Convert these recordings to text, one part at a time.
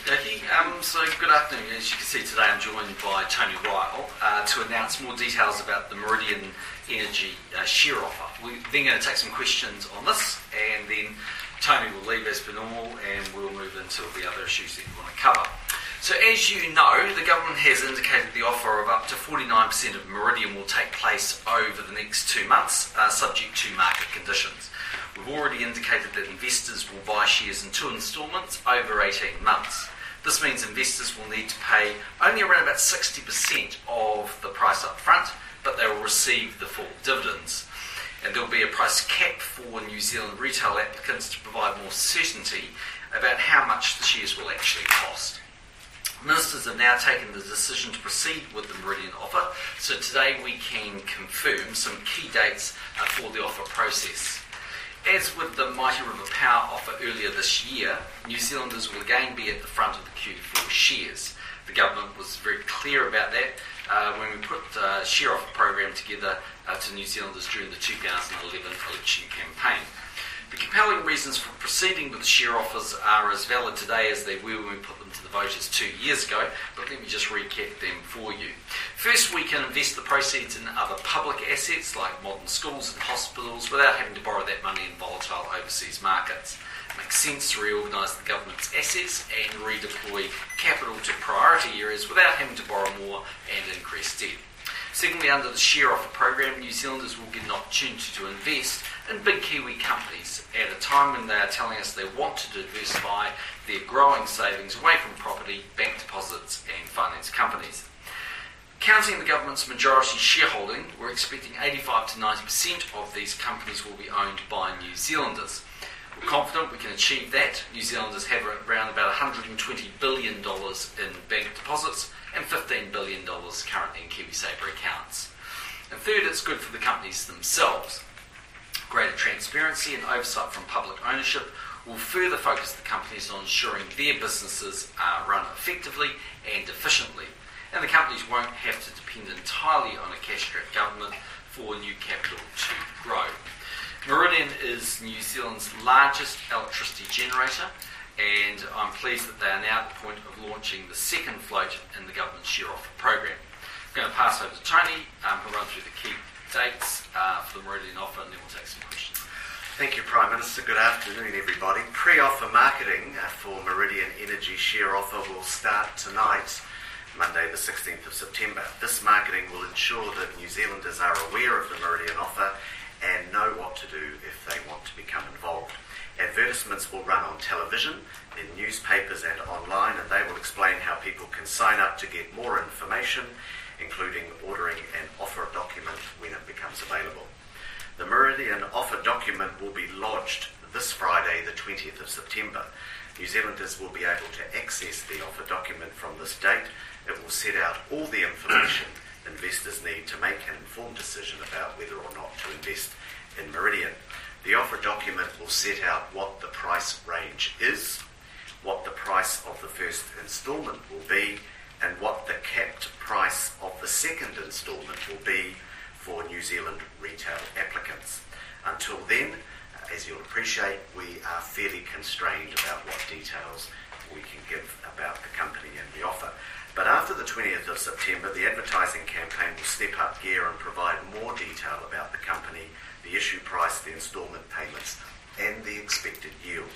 Okay, so good afternoon. As you can see today, I'm joined by Tony Ryle to announce more details about the Meridian Energy share offer. We're then going to take some questions on this, and then Tony will leave as per normal, and we'll move into the other issues that you want to cover. So as you know, the government has indicated the offer of up to 49% of Meridian will take place over the next 2 months, subject to market conditions. We've already indicated that investors will buy shares in 2 instalments over 18 months. This means investors will need to pay only around about 60% of the price up front, but they will receive the full dividends. And there will be a price cap for New Zealand retail applicants to provide more certainty about how much the shares will actually cost. Ministers have now taken the decision to proceed with the Meridian offer, so today we can confirm some key dates for the offer process. As with the Mighty River Power offer earlier this year, New Zealanders will again be at the front of the queue for shares. The government was very clear about that when we put a share offer program together to New Zealanders during the 2011 election campaign. The compelling reasons for proceeding with the share offers are as valid today as they were when we put them to the voters 2 years ago, but let me just recap them for you. First, we can invest the proceeds in other public assets like modern schools and hospitals without having to borrow that money in volatile overseas markets. It makes sense to reorganise the government's assets and redeploy capital to priority areas without having to borrow more and increase debt. Secondly, under the share offer program, New Zealanders will get an opportunity to invest in big Kiwi companies at a time when they are telling us they want to diversify their growing savings away from property, bank deposits and finance companies. Counting the government's majority shareholding, we're expecting 85 to 90% of these companies will be owned by New Zealanders. We're confident we can achieve that. New Zealanders have around about $120 billion in bank deposits and $15 billion currently in KiwiSaver accounts. And third, it's good for the companies themselves. Greater transparency and oversight from public ownership will further focus the companies on ensuring their businesses are run effectively and efficiently. And the companies won't have to depend entirely on a cash-strapped government for new capital to grow. Meridian is New Zealand's largest electricity generator, and I'm pleased that they are now at the point of launching the second float in the government's share offer program. I'm going to pass over to Tony, who'll run through the key dates for the Meridian offer, and then we'll take some questions. Thank you, Prime Minister. Good afternoon, everybody. Pre-offer marketing for Meridian Energy share offer will start tonight, Monday the 16th of September. This marketing will ensure that New Zealanders are aware of the Meridian offer and know what to do if they want to become involved. Advertisements will run on television, in newspapers and online, and they will explain how people can sign up to get more information, including ordering an offer document when it becomes available. The Meridian offer document will be lodged this Friday, the 20th of September. New Zealanders will be able to access the offer document from this date. It will set out all the information investors need to make an informed decision about whether or not to invest in Meridian. The offer document will set out what the price range is, what the price of the first instalment will be, and what the capped price of the second instalment will be for New Zealand retail applicants. Until then, as you'll appreciate, we are fairly constrained about what details we can give about the company and the offer. But after the 20th of September, the advertising campaign will step up gear and provide more detail about the company, the issue price, the instalment payments, and the expected yield.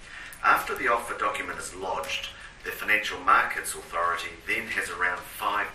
After the offer document is lodged, the Financial Markets Authority then has around 5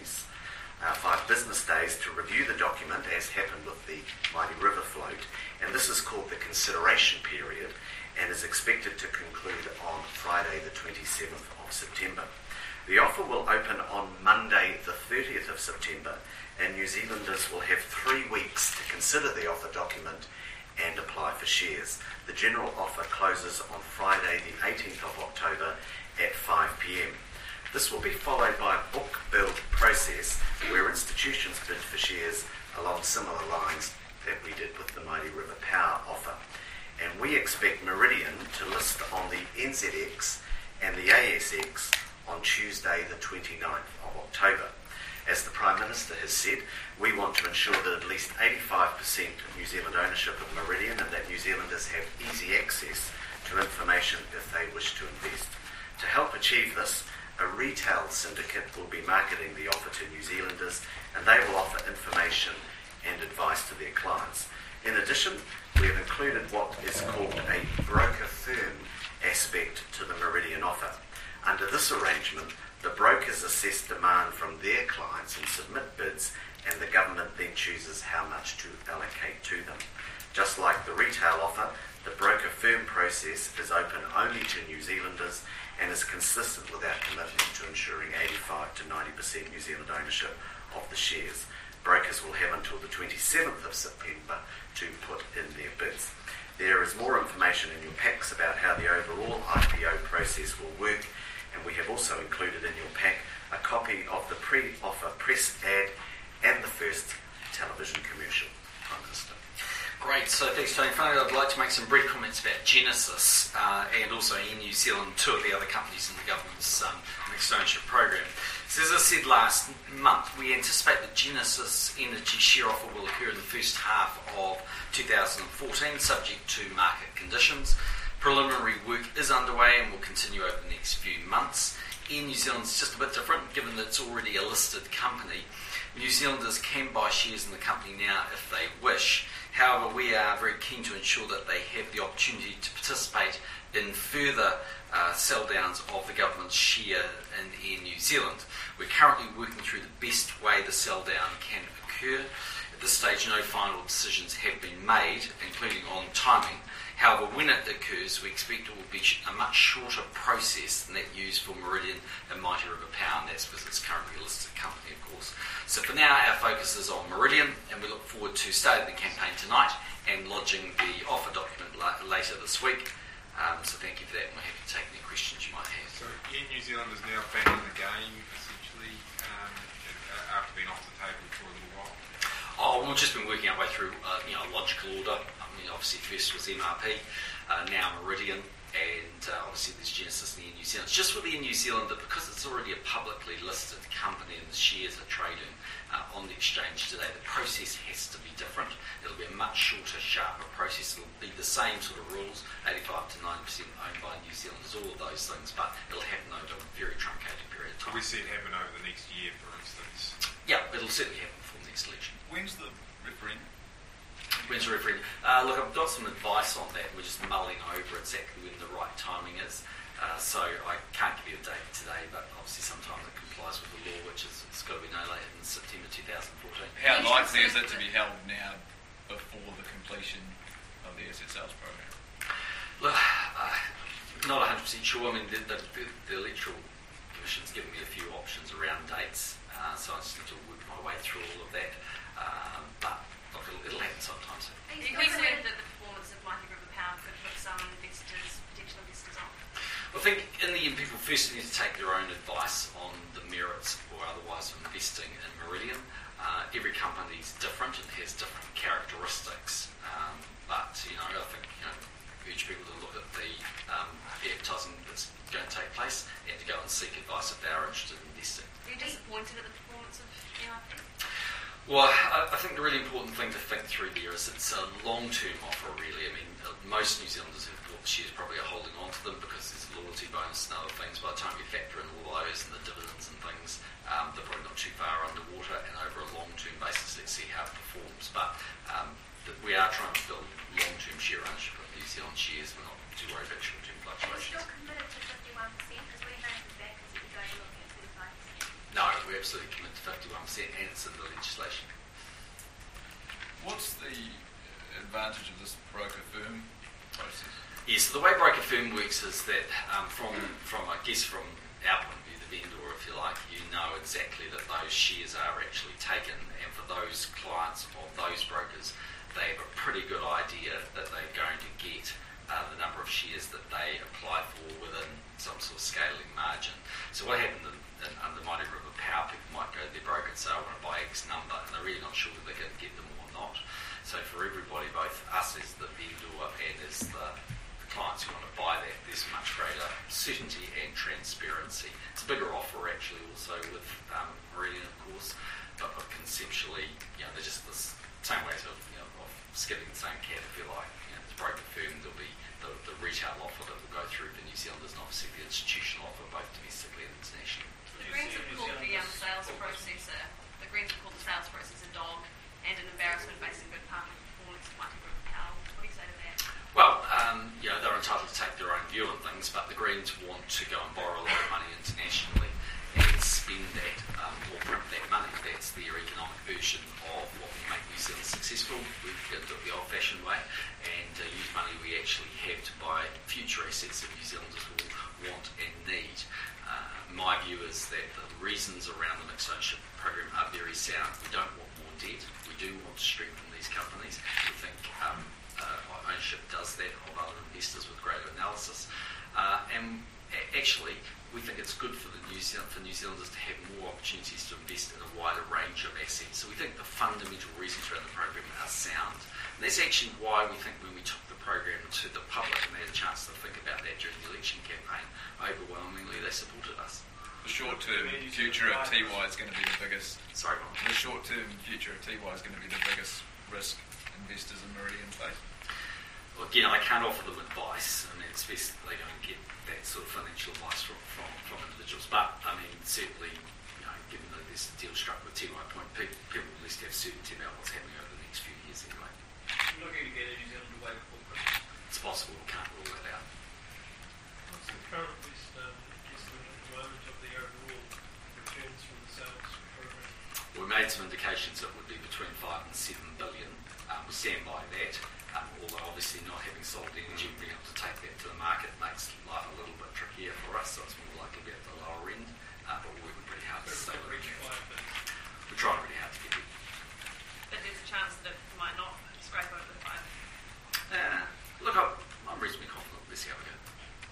business days to review the document, as happened with the Mighty River float, and this is called the consideration period and is expected to conclude on Friday the 27th of September. The offer will open on Monday the 30th of September, and New Zealanders will have 3 weeks to consider the offer document and apply for shares. The general offer closes on Friday the 18th of October at 5 p.m. This will be followed by a book build process where institutions bid for shares along similar lines that we did with the Mighty River Power offer. And we expect Meridian to list on the NZX and the ASX on Tuesday the 29th of October. As the Prime Minister has said, we want to ensure that at least 85% of New Zealand ownership of Meridian and that New Zealanders have easy access to information if they wish to invest. To help achieve this, a retail syndicate will be marketing the offer to New Zealanders, and they will offer information and advice to their clients. In addition, we have included what is called a broker firm aspect to the Meridian offer. Under this arrangement, the brokers assess demand from their clients and submit bids, and the government then chooses how much to allocate to them. Just like the retail offer, the broker firm process is open only to New Zealanders and is consistent with our commitment to ensuring 85 to 90% New Zealand ownership of the shares. Brokers will have until the 27th of September to put in their bids. There is more information in your packs about how the overall IPO process will work, and we have also included in your pack a copy of the pre-offer press ad and the first television commercial. Prime Minister. Great, so thanks Tony. Finally, I'd like to make some brief comments about Genesis and also Air New Zealand, two of the other companies in the government's mixed ownership program. So as I said last month, we anticipate that Genesis Energy share offer will occur in the first half of 2014, subject to market conditions. Preliminary work is underway and will continue over the next few months. Air New Zealand is just a bit different, given that it's already a listed company. New Zealanders can buy shares in the company now if they wish. However, we are very keen to ensure that they have the opportunity to participate in further sell downs of the government's share in Air New Zealand. We're currently working through the best way the sell down can occur. At this stage, no final decisions have been made, including on timing. However, when it occurs, we expect it will be a much shorter process than that used for Meridian and Mighty River Power, and that's because it's currently a listed company, of course. So for now, our focus is on Meridian, and we look forward to starting the campaign tonight and lodging the offer document later this week. So thank you for that, and we're happy to take any questions you might have. So Air New Zealand is now back in the game, essentially, after being off the table for a little while? Oh, we've just been working our way through a logical order. I mean, obviously first was MRP, now Meridian, and obviously there's Genesis and Air New Zealand. It's just with Air New Zealand that because it's already a publicly listed company and the shares are trading on the exchange today, the process has to be different. It'll be a much shorter, sharper process. It'll be the same sort of rules, 85 to 90% owned by New Zealanders, all of those things, but it'll happen over a very truncated period of time. We see it happen over the next year, for instance. Yeah, it'll certainly happen before the next election. When's the referendum? When's the referendum? Look, I've got some advice on that. We're just mulling over exactly when the right timing is. So I can't give you a date today, but obviously sometime that complies with the law, which is it's got to be no later than September 2014. How likely is it to be held now before the completion of the asset sales program? Look, not 100% sure. I mean, the Electoral Commission's given me a few options around dates, so I just need to work my way through all of that. But look, it'll happen sometime soon. Are you concerned that the performance of Mighty River Power could put some potential investors off? I think in the end people first need to take their own advice on the merits or otherwise of investing in Meridian. Every company is different and has different characteristics, but I think urge people to look at the advertising that's going to take place and to go and seek advice if they are interested in investing. Are you disappointed at the performance of MRP? Well, I think the really important thing to think through there is it's a long-term offer, really. I mean, most New Zealanders who've bought the shares probably are holding on to them because there's a loyalty bonus and other things. By the time you factor in all those and the dividends and things, they're probably not too far underwater, and over a long-term basis, let's see how it performs. But we are trying to build long-term share ownership of New Zealand shares. We're not too worried about short-term fluctuations. Are you still committed to 51% because we're going to back as if you guys are looking at 35%? No, we're absolutely committed to 51%, and it's in the legislation. What's the advantage of this broker firm process? Yes, so the way broker firm works is that from our point of view, the vendor, if you like, you know exactly that those shares are actually taken, and for those clients of those brokers, they have a pretty good idea that they're going to get the number of shares that they apply for within some sort of scaling margin. So what happened under Mighty River Power, people might go to their broker and say, I want to buy X number, and they're really not sure that they're going to get them or not. So for everybody, both us as the vendor and as the clients who want to buy that, there's much greater certainty and transparency. It's a bigger offer actually also with Meridian, of course, but conceptually, they're just the same ways of skipping the same cat, if you like. The broker firm, there'll be the retail offer that will go through for New Zealanders, and obviously the institutional offer both borrowings, but the Greens want to go and borrow a lot of money internationally and spend that or print that money. That's their economic version of what will make New Zealand successful. We're going to do it the old-fashioned way and use money we actually have to buy future assets that New Zealanders will want and need. My view is that the reasons around the mixed ownership program are very sound. We don't want more debt. We do want to strengthen these companies. We think ownership does that of other investors with greater analysis. And actually, we think it's good for New Zealanders to have more opportunities to invest in a wider range of assets. So we think the fundamental reasons around the program are sound. And that's actually why we think when we took the program to the public and they had a chance to think about that during the election campaign, overwhelmingly they supported us. The short-term future of Tiwai is going to be the biggest. Sorry, Ron. The short-term future of Tiwai is going to be the biggest risk investors in Meridian face. Well, again, I can't offer them advice. I mean, it's best they don't get that sort of financial advice from individuals. But I mean, certainly, given that there's a deal struck with Tiwai Point, people at least have certainty about what's happening over the next few years anyway. You're looking to get New Zealand away before Christmas. It's possible. We can't rule that out. What's the current estimate at the moment of the overall returns from the sales program? We made some indications that it would be between 5 and 7 billion. We stand by that. Although obviously not having sold energy and being able to take that to the market makes life a little bit trickier for us, so it's more likely to be at the lower end. But we're working pretty hard to stay within that. We're trying really hard to get it. But there's a chance that it might not scrape over the 5. Look, I'm reasonably confident. Let's see how we go.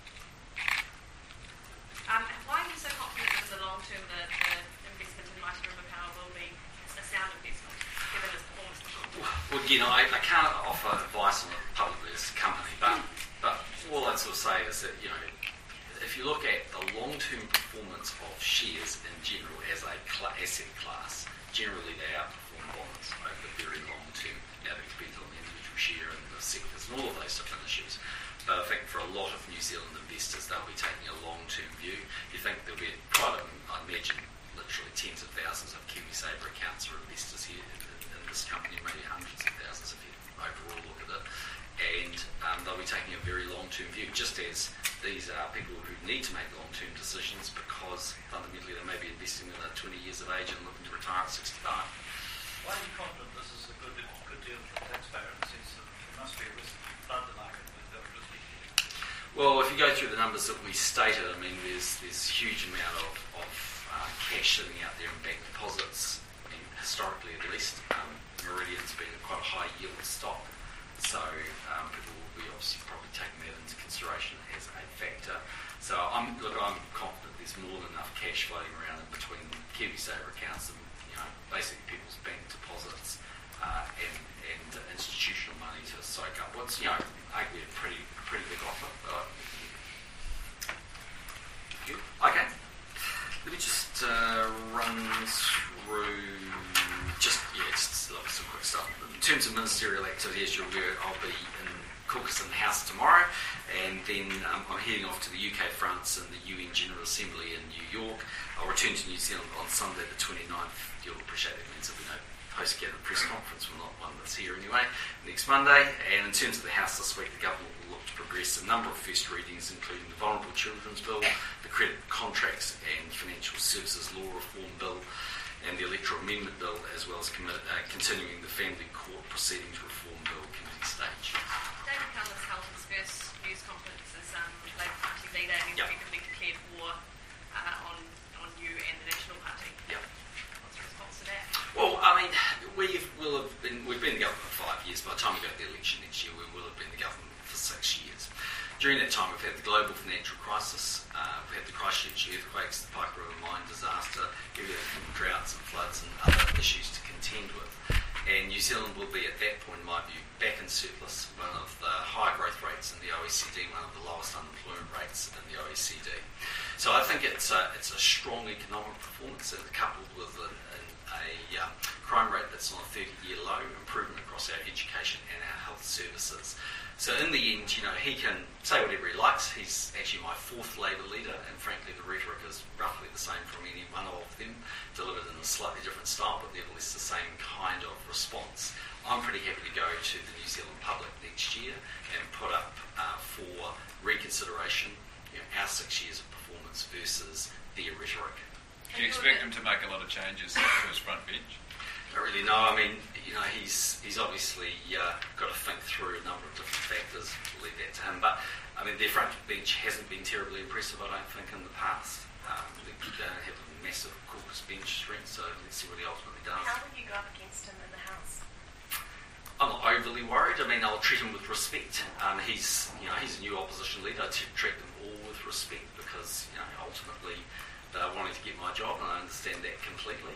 Why are you so confident that in the long term that the investment in Mighty River Power will be a sound investment, given its performance? Well, again, I can't offer advice on it publicly as a company, but all I'd sort of say is that, if you look at the long-term performance of shares in general as a asset class, generally they outperform bonds over the very long term. Now, that depends on the individual share and the sectors and all of those different issues. But I think for a lot of New Zealand investors, they'll be taking a long-term view. You think there'll be I imagine, literally tens of thousands of KiwiSaver accounts or investors here in this company, maybe hundreds of thousands if you overall look at it. And they'll be taking a very long-term view, just as these are people who need to make long-term decisions because fundamentally they may be investing in their 20 years of age and looking to retire at 65. Why are you confident this is a good deal for the taxpayer in the sense that there must be a risk to flood the market with electricity? Well, if you go through the numbers that we stated, I mean, there's huge amount of cash sitting out there in bank deposits, and historically at least. Meridian's been quite a high yield stock, so people will be obviously probably taking that into consideration as a factor. So I'm confident there's more than enough cash floating around in between KiwiSaver accounts and basically people's bank deposits and institutional money to soak up what's arguably a pretty big offer. Okay. Let me just run through just some quick stuff. In terms of ministerial activity, as you're aware, I'll be in Caucus and House tomorrow, and then I'm heading off to the UK, France, and the UN General Assembly in New York. I'll return to New Zealand on Sunday the 29th. You'll appreciate that means there'll be no post-gathered press conference, well, not one that's here anyway, next Monday. And in terms of the House this week, the government will look to progress a number of first readings, including the Vulnerable Children's Bill, the Credit Contracts and Financial Services Law Reform Bill, and the Electoral Amendment Bill, as well as continuing the Family Court Proceedings Reform Bill committee stage. David Cummins held his first news conference as Labour Party leader and he's effectively declared war on you and the National Party. Yep. What's your response to that? Well, I mean, we've been the government for 5 years. By the time we go to the election next year, we will have been the government for 6 years. During that time, we've had the global financial crisis, we've had the Christchurch earthquakes, the Pike River mine disaster, everything from droughts and floods and other issues to contend with. And New Zealand will be, at that point, in my view, back in surplus, one of the high growth rates in the OECD, one of the lowest unemployment rates in the OECD. So I think it's a strong economic performance, coupled with a crime rate that's on a 30-year low, improvement across our education and our health services. So in the end, he can say whatever he likes. He's actually my 4th Labour leader, and frankly, the rhetoric is roughly the same from any one of them, delivered in a slightly different style, but nevertheless the same kind of response. I'm pretty happy to go to the New Zealand public next year and put up for reconsideration our 6 years of performance versus their rhetoric. Do you expect him to make a lot of changes to his front bench? I don't really know. I mean, he's obviously got to think through a number of different factors. We'll leave that to him. But I mean, their front bench hasn't been terribly impressive, I don't think, in the past. They don't have a massive caucus bench strength, so let's see what he ultimately does. How will you go up against him in the House? I'm not overly worried. I mean, I'll treat him with respect. He's a new opposition leader. I treat them all with respect because ultimately they're wanting to get my job, and I understand that completely.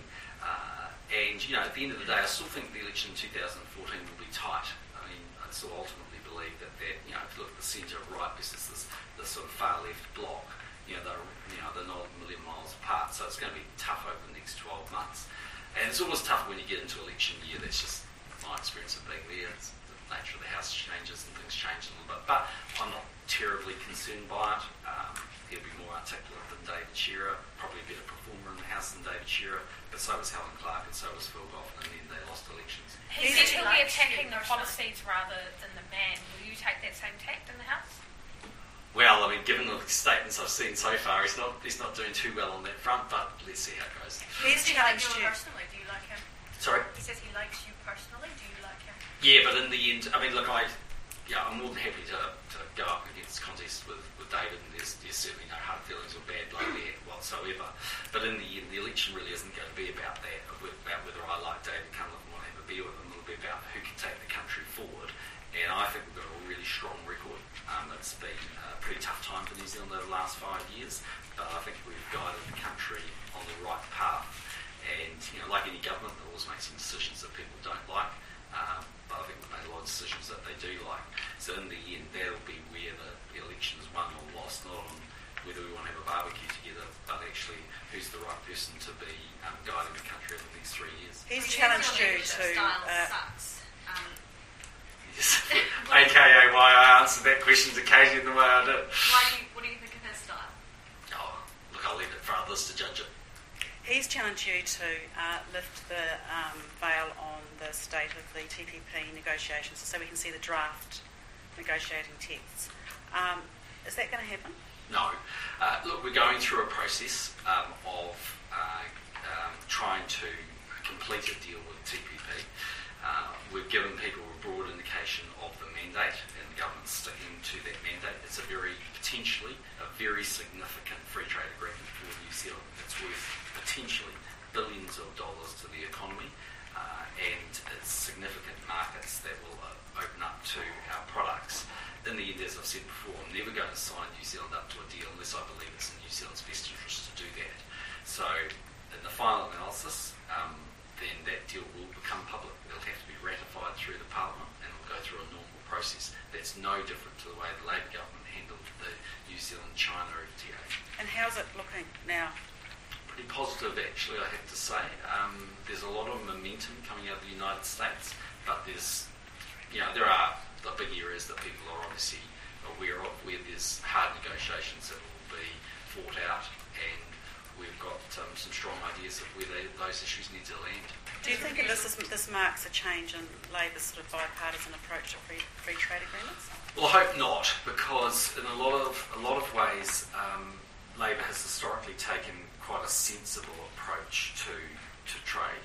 And at the end of the day, I still think the election in 2014 will be tight. I mean, I still ultimately believe that if you look at the centre right versus this sort of far left bloc, they're not a million miles apart. So it's going to be tough over the next 12 months. And it's always tough when you get into election year. That's just my experience of being there. It's the nature of the House changes and things change a little bit. But I'm not terribly concerned by it. He'll be more articulate than David Shearer, probably a better performer in the House than David Shearer, but so was Helen Clark and so was Phil Goffin, and then they lost elections. He said he'll be attacking the policies rather than the man. Will you take that same tact in the House? Well, I mean, given the statements I've seen so far, he's not doing too well on that front, but let's see how it goes. He's challenged you. Personally, do you like him? Sorry? He says he likes you personally. Do you like him? Yeah, but in the end, I mean, look, I'm more than happy to go up against contests with David, and there's certainly no hard feelings or bad blood there whatsoever. But in the end, the election really isn't going to be about that, about whether I like David Cunliffe and want to have a beer with him. It'll be about who can take the country forward. And I think we've got a really strong record. It's been a pretty tough time for New Zealand over the last 5 years, but I think we've guided the country on the right path. And, like any government, they always make some decisions that people don't like. But I think we've made a lot of decisions that they do like. So in the end, that'll be where the election is won or lost, not on whether we want to have a barbecue together, but actually who's the right person to be guiding the country over the next 3 years. He's challenged you to... sucks. Yes. AKA why I answered that question to Katie in the way I did. What do you think of his style? Oh, look, I'll leave it for others to judge it. He's challenged you to lift the veil on the state of the TPP negotiations so we can see the draft negotiating texts. Is that going to happen? No. Look, we're going through a process of trying to complete a deal with TPP. We've given people a broad indication of the mandate, and the government's sticking to that mandate. It's potentially a very significant free trade agreement for New Zealand. It's worth potentially billions of dollars to the economy, and it's significant markets that will open up to our products. In the end, as I've said before, I'm never going to sign New Zealand up to a deal unless I believe it's in New Zealand's best interest to do that. So, in the final analysis, then that deal will become public. It'll have to be ratified through the Parliament, and it'll go through a normal process. That's no different to the way the Labour government handled the New Zealand-China FTA. And how's it looking now? Pretty positive, actually, I have to say. There's a lot of momentum coming out of the United States, but there are the big areas that people are obviously aware of where there's hard negotiations that will be fought out, and we've got some strong ideas of where those issues need to land. Do you think this marks a change in Labor's sort of bipartisan approach to free trade agreements? Well, I hope not, because in a lot of ways, Labor has historically taken quite a sensible approach to trade,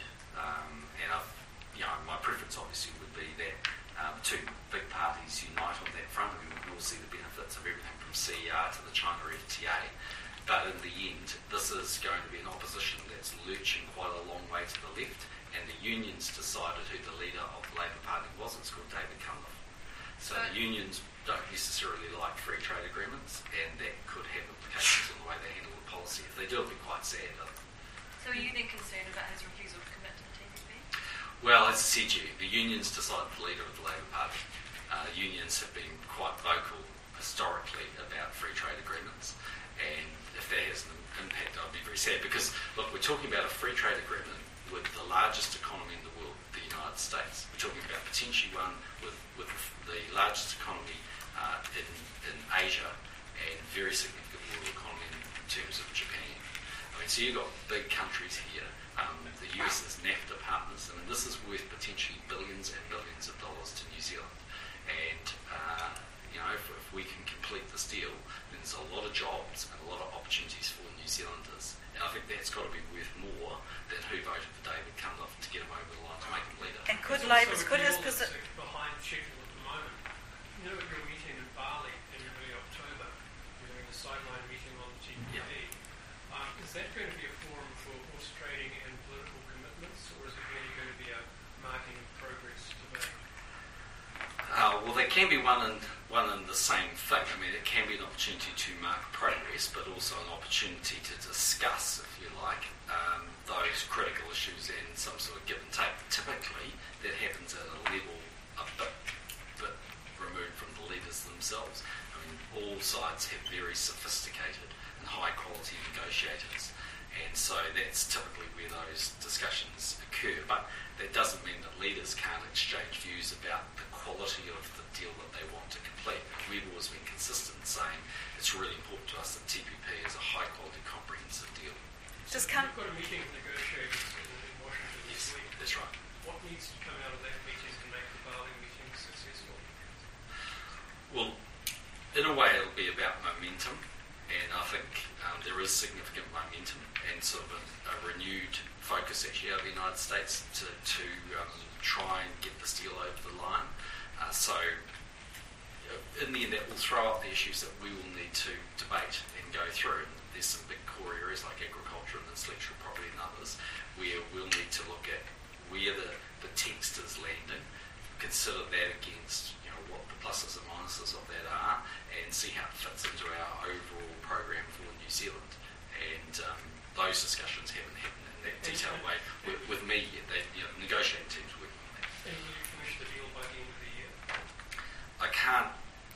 and my preference obviously would be that two big parties unite on that front, and we will see the benefits of everything from CER to the China FTA. But in the end, this is going to be an opposition that's lurching quite a long way to the left, and the unions decided who the leader of the Labour Party was. It's called David Cunliffe. So the unions don't necessarily like free trade agreements, and that could have implications on the way they handle the policy. If they do, it'll be quite sad. So are you then concerned about his refusal to commit to the TPP? Well, as I said to you, the unions decided the leader of the Labour Party. Unions have been quite vocal historically about free trade agreements, and if that has an impact, I'd be very sad, because, look, we're talking about a free trade agreement with the largest economy in the world, the United States. We're talking about potentially one with the largest economy in Asia, and very significant world economy in terms of Japan. I mean, so you've got big countries here. The US is NAFTA partners. I mean, this is worth potentially billions and billions of dollars to New Zealand. And, if we can complete this deal, then there's a lot of jobs and a lot of opportunities for New Zealanders. And I think that's got to be worth more than who voted for David Cunliffe to get him over the line to make him leader. And could There's Labour's, also could a his deal position... that's behind schedule at the moment. You know, at your meeting in Bali in early October, you're doing a sideline meeting on the TPP. Is that going to be a forum for horse trading and political commitments, or is it really going to be a marking progress debate? Well, they can be one and the same thing. I mean, it can be an opportunity to mark progress, but also an opportunity to discuss, if you like, those critical issues and some sort of give and take. Typically, that happens at a level a bit removed from the leaders themselves. I mean, all sides have very sophisticated and high-quality negotiators, and so that's typically where those discussions occur. But that doesn't mean that leaders can't exchange views about the quality of the deal that they want to complete. We've always been consistent in saying it's really important to us that TPP is a high-quality, comprehensive deal. You've got a meeting of negotiators in Washington this week. That's right. What needs to come out of that meeting to make the Bali meeting successful? Well, in a way, it'll be about momentum, and I think there is significant momentum and sort of a renewed focus actually out of the United States to try and get this deal over the line. So in the end, that will throw up the issues that we will need to debate and go through. And there's some big core areas like agriculture and intellectual property and others where we'll need to look at where the text is landing, consider that against what the pluses and minuses of that are, and see how it fits into our overall program for New Zealand. And those discussions haven't happened in that detailed way with me yet. The negotiating team's working on that. And will you finish the deal by the end of the year? I can't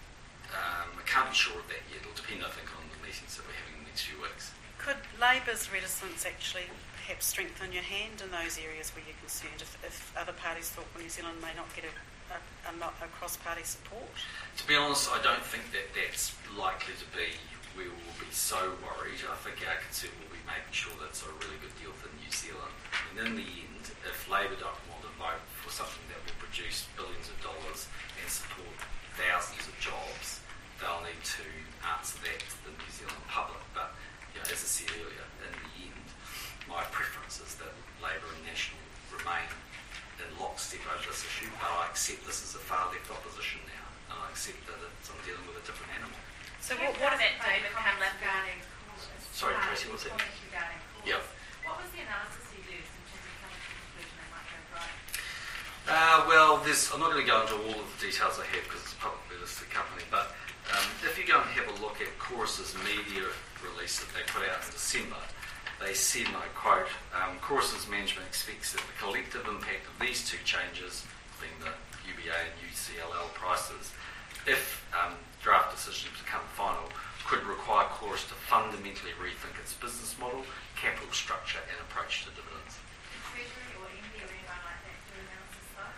be sure of that yet. It'll depend, I think, on the meetings that we're having in the next few weeks. Could Labour's reticence actually perhaps strengthen your hand in those areas where you're concerned if other parties thought New Zealand may not get a cross-party support? To be honest, I don't think that that's likely to be where we'll be so worried. I think our concern will be making sure that it's a really good deal for New Zealand. And in the end, if Labour don't want to vote for something that will produce billions of dollars and support thousands of jobs, they'll need to answer that to the New Zealand public. But as I said earlier, in the end, my preference is that Labour and National remain in lockstep over this issue, but I accept this is a far-left opposition now, and I accept that I'm dealing with a different animal. So what about David Cunliffe regarding Sorry, Tracy, what's that? Yeah. What was the analysis you used in terms of coming to the conclusion they might go right? I'm not going to go into all of the details I have because it's a publicly listed company, but if you go and have a look at Chorus's media release that they put out in December, they said, and I quote, Chorus's management expects that the collective impact of these two changes, being the UBA and UCLL prices, if draft decisions become final, could require Chorus to fundamentally rethink its business model, capital structure and approach to dividends. Treasury or MD or anyone like that do analysis though?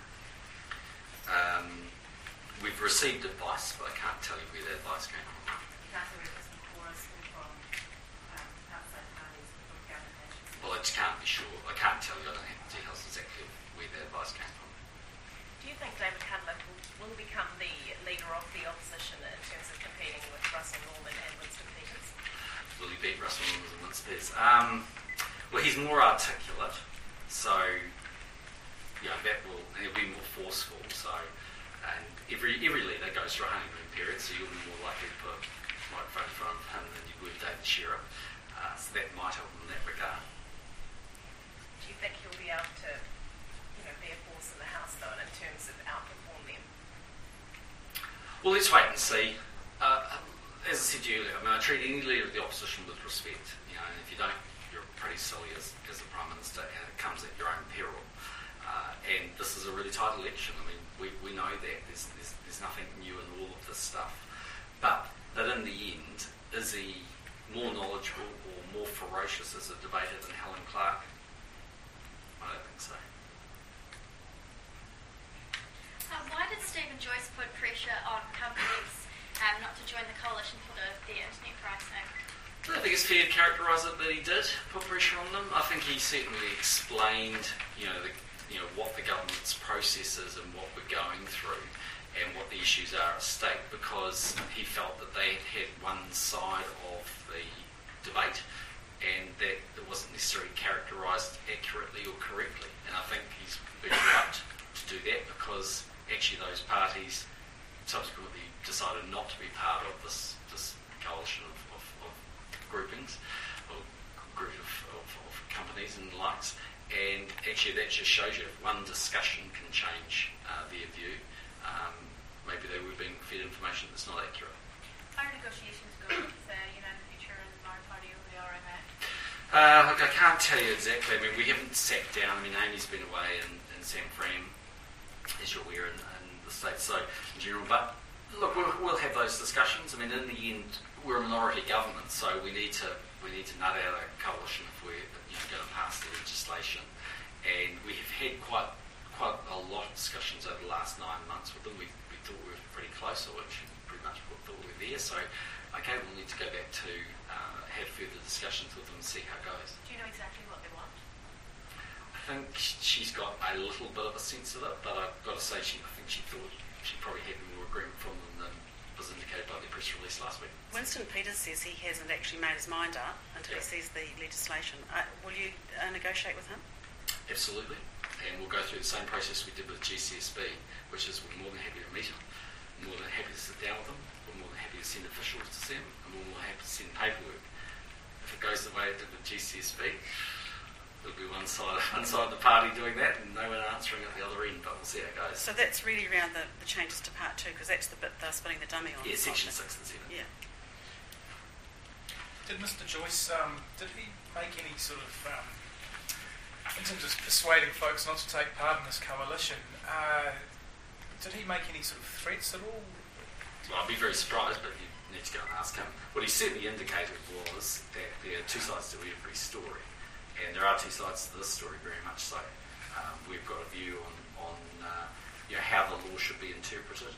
We've received advice, but I can't tell you where that advice came from. You can't say whether it's from Chorus or from outside parties or from government agencies. Well, I just can't be sure. I can't tell you. I don't have the details exactly where that advice came from. Do you think David Cunliffe will become the leader of the opposition in terms of competing with Russell Norman and Winston Peters? Will he beat Russell Norman and Winston Peters? Well, he's more articulate, so that will, and he'll be more forceful. So, and every leader goes through a honeymoon period, so you'll be more likely to put a microphone in front of him than you would David Shearer. So that might help him in that regard. Do you think he'll be able to, be a force in the House though, and in terms of outperform them? Well, let's wait and see. As I said to you earlier, I treat any leader of the opposition with respect. And if you don't, you're pretty silly as the Prime Minister, and it comes at your own peril. And this is a really tight election. I mean, we know that. There's nothing new in all of this stuff. But in the end, is he more knowledgeable or more ferocious as a debater than Helen Clark? I don't think so. Why did Stephen Joyce put pressure on companies not to join the coalition for the internet pricing? I think it's fair to characterise it that he did put pressure on them. I think he certainly explained, what the government's process is and what we're going through. and what the issues are at stake, because he felt that they had one side of the debate and that it wasn't necessarily characterised accurately or correctly. And I think he's been right to do that, because actually those parties subsequently decided not to be part of this coalition of groupings, or group of companies and the likes. And actually that just shows you if one discussion can change their view, maybe they were being fed information that's not accurate. How are negotiations going with the United Future and the Maori Party over the RMA? Look, I can't tell you exactly. I mean, we haven't sat down. I mean, Amy's been away in San Fran, as you're aware, in the States, so in general. But look, we'll have those discussions. I mean, in the end, we're a minority government, so we need to nut out a coalition if we're going to pass the legislation. And we have had quite a lot of discussions over the last 9 months with them. We thought we were pretty close, or actually pretty much thought we were there. So, okay, we'll need to go back to have further discussions with them and see how it goes. Do you know exactly what they want? I think she's got a little bit of a sense of it, but I've got to say, I think she thought she probably had more agreement from them than was indicated by the press release last week. Winston Peters says he hasn't actually made his mind up until he sees the legislation. Will you negotiate with him? Absolutely. And we'll go through the same process we did with GCSB, which is we're more than happy to meet them, more than happy to sit down with them, we're more than happy to send officials to see them, and we're more than happy to send paperwork. If it goes the way it did with GCSB, there'll be one side of the party doing that and no one answering at the other end, but we'll see how it goes. So that's really around the changes to Part 2, because that's the bit they're spinning the dummy on. Yeah, Section 6 and 7. Yeah. Did Mr. Joyce, did he make any sort of, in terms of persuading folks not to take part in this coalition, did he make any sort of threats at all? Well, I'd be very surprised, but you need to go and ask him. What he certainly indicated was that there are two sides to every story, and there are two sides to this story, very much so. We've got a view on how the law should be interpreted.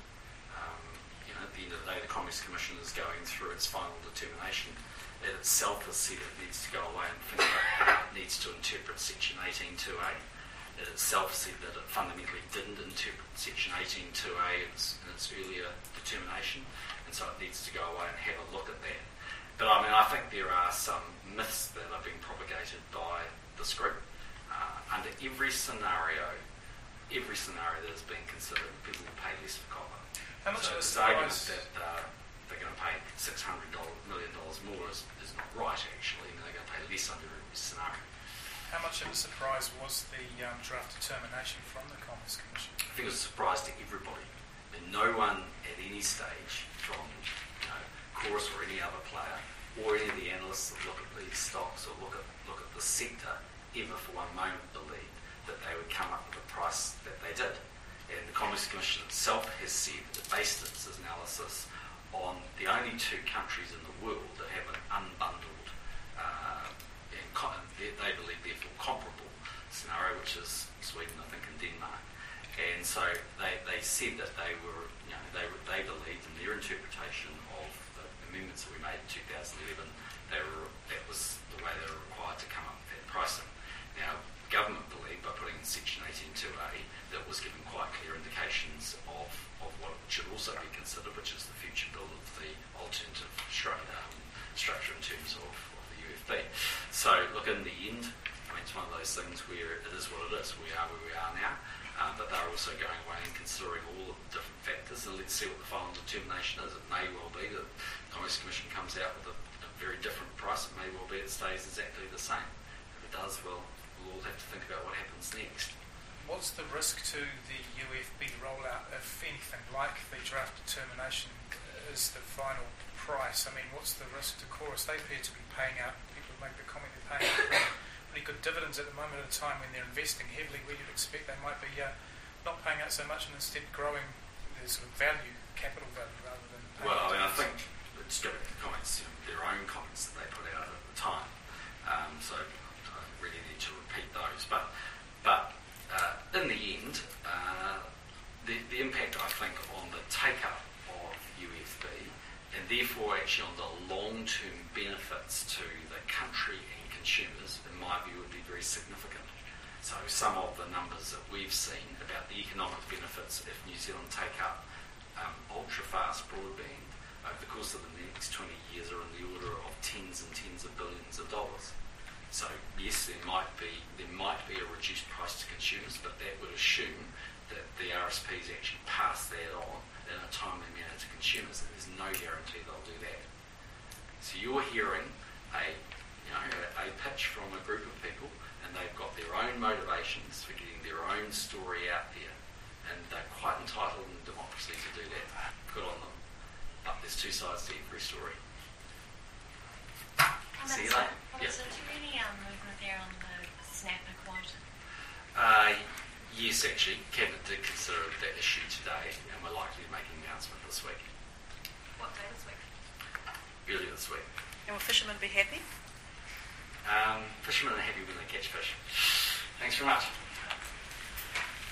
At the end of the day, the Commerce Commission is going through its final determination. It itself has said it needs to go away and think about how it needs to interpret Section 18.2a. It itself said that it fundamentally didn't interpret Section 18.2a in its earlier determination, and so it needs to go away and have a look at that. But I mean, I think there are some myths that are being propagated by this group. Under every scenario that is being considered, people will pay less for copper. How much so of a this argument surprise? that they're going to pay $600 million more is not right, actually. I mean, they're going to pay less under every scenario. How much of a surprise was the draft determination from the Commerce Commission? I think it was a surprise to everybody. And no one at any stage, from Chorus or any other player, or any of the analysts that look at these stocks or look at the sector, ever for one moment believed that they would come up with a price that they did. And the Commerce Commission itself has said that it based its analysis on the only two countries in the world that have an unbundled, and they believe therefore comparable scenario, which is Sweden, I think, and Denmark. And so they said that they were, they believed in their interpretation of the amendments that we made in 2011, that was the way they were required to come up with that pricing. Now, government believed by putting in Section 18.2a that was given quite clear indications of what should also be considered, which is the future build of the alternative structure in terms of the UFB. So, look, in the end, I mean, it's one of those things where it is what it is. We are where we are now, but they're also going away and considering all of the different factors, and let's see what the final determination is. It may well be that the Commerce Commission comes out with a very different price. It may well be it stays exactly the same. If it does, well, we'll all have to think about what happens next. What's the risk to the UFB rollout if anything like the draft determination is the final price? I mean, what's the risk to Chorus? They appear to be paying out, people make the comment, they're paying out pretty good dividends at the moment at a time when they're investing heavily, where you'd expect they might be not paying out so much and instead growing their sort of value, capital value, rather than paying Well, I mean, I dividends. think it's going to be the comments, their own comments that they put out at the time. So I don't really need to repeat those. But in the end, the impact, I think, on the take-up of UFB, and therefore actually on the long-term benefits to the country and consumers, in my view, would be very significant. So some of the numbers that we've seen about the economic benefits if New Zealand take up ultra-fast broadband over the course of the next 20 years are in the order of tens and tens of billions of dollars. So yes, there might be a reduced price to consumers, but that would assume that the RSPs actually pass that on in a timely manner to consumers, and there's no guarantee they'll do that. So you're hearing a pitch from a group of people, and they've got their own motivations for getting their own story out there, and they're quite entitled in democracy to do that. Good on them. But there's two sides to every story. See you later. Is there any movement there on the snapper quota? Yes, actually, Cabinet did consider that issue today, and we're likely to make an announcement this week. What day this week? Earlier this week. And will fishermen be happy? Fishermen are happy when they catch fish. Thanks very much.